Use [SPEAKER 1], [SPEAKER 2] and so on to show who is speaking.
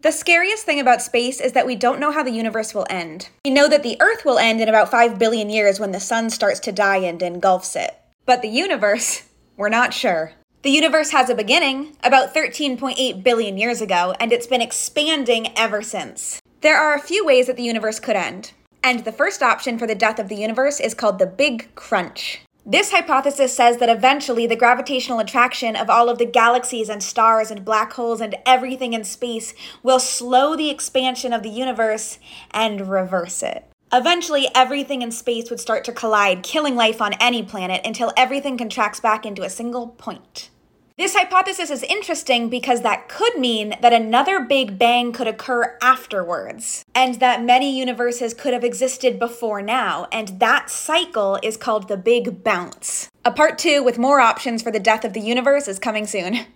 [SPEAKER 1] The scariest thing about space is that we don't know how the universe will end. We know that the Earth will end in about 5 billion years when the sun starts to die and engulfs it. But the universe, we're not sure. The universe has a beginning, about 13.8 billion years ago, and it's been expanding ever since. There are a few ways that the universe could end. And the first option for the death of the universe is called the Big Crunch. This hypothesis says that eventually the gravitational attraction of all of the galaxies and stars and black holes and everything in space will slow the expansion of the universe and reverse it. Eventually, everything in space would start to collide, killing life on any planet until everything contracts back into a single point. This hypothesis is interesting because that could mean that another Big Bang could occur afterwards, and that many universes could have existed before now, and that cycle is called the Big Bounce. A part 2 with more options for the death of the universe is coming soon.